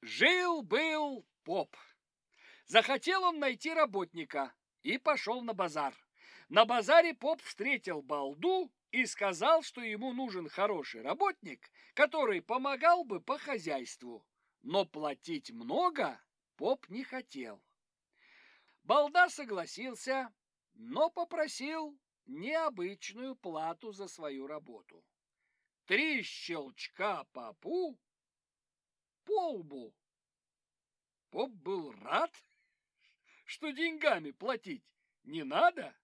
Жил-был поп. Захотел он найти работника и пошел на базар. На базаре поп встретил балду и сказал, что ему нужен хороший работник, который помогал бы по хозяйству. Но платить много поп не хотел. Балда согласился, но попросил необычную плату за свою работу. 3 щелчка попу по лбу. Поп был рад, что деньгами платить не надо.